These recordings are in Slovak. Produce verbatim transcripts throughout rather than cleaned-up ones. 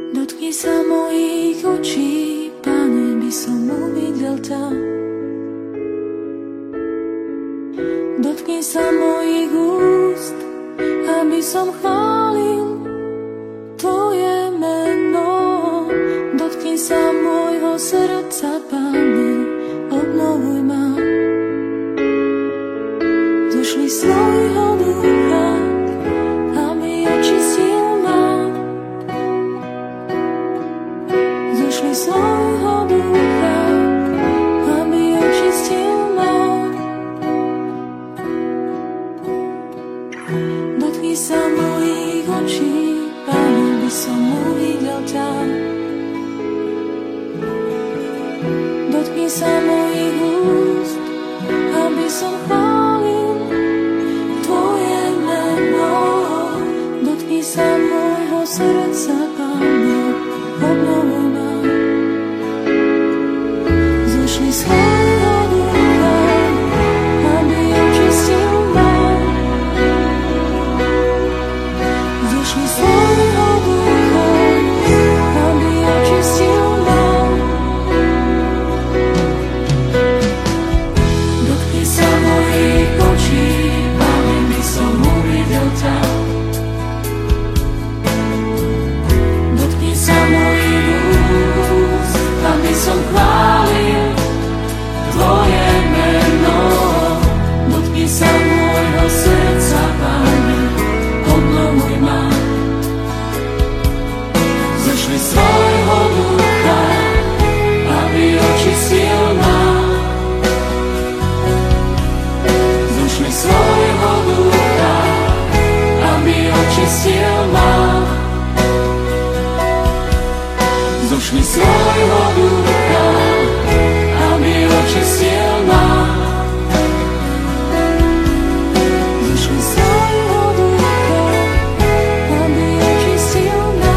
Dotkni sa mojich očí, Pane, by som uvidel ťa. Dotkni sa mojich úst, aby som chválil Tvoje meno. Dotkni sa môjho srdca, Pane, obnovuj ma. Zošli svojho ducha, aby očistil ma. Zošli svojho ducha, aby očistil ma. Dotkni sa mojich očí, Pane, by som uvidel ťa. Dotkni sa mojich úst, aby som chválil Tvoje meno. Dotkni sa môjho srdca, Pane, obnovuj ma. Zošli svojho ducha, aby očistil ma. Zošli svojho ducha, aby očistil ma. Dotkni sa mojich očí, Pane, by som uvidel ťa. Dotkni sa mojich úst, aby som chválil Tvoje meno. Dotkni sa môjho srdca, Pane, obnovuj ma. Zošli svojho ducha, aby očistil ma. Zošli svojho ducha, aby očistil ma. Zošli svojho ducha, aby očistil ma. Zošli svojho ducha, aby očistil ma.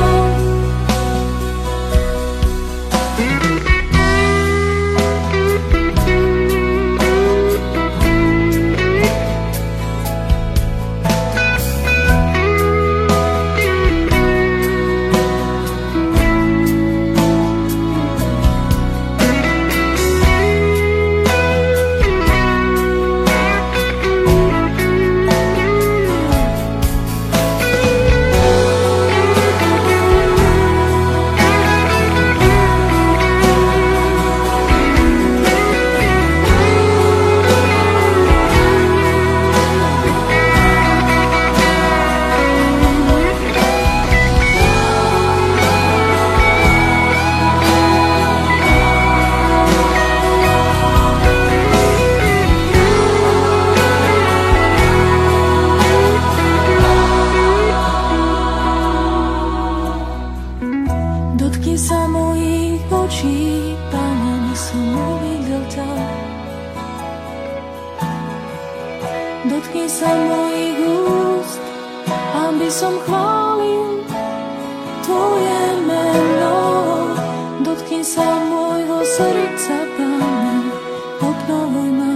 Dotkni sa mojich očí, Pane, by som uvidel ťa. Dotkni sa mojich úst, aby som chválil Tvoje meno. Dotkni sa môjho srdca, Pane, obnovuj ma.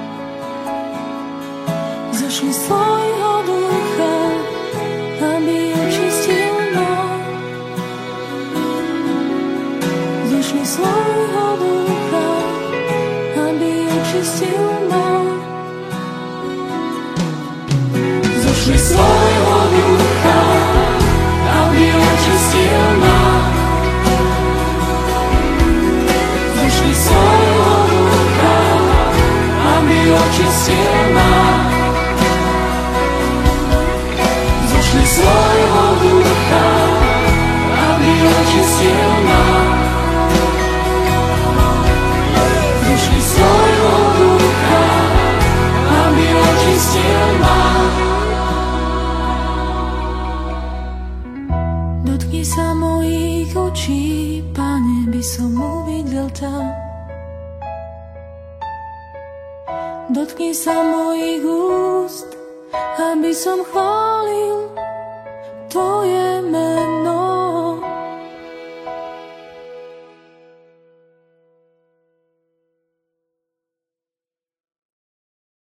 Zošli svojho ducha, aby očistil ma. Zošli svojho ducha, aby očistil ma. Zošli svojho ducha, aby očistil ma. Zošli svojho ducha, aby očistil ma. Zošli svojho ducha, aby očistil ma. Zošli svojho ducha, aby očistil ma. Dotkni sa mojich očí, Pane, by som uvidel ťa. Dotkni sa mojich úst, aby som chválil Tvoje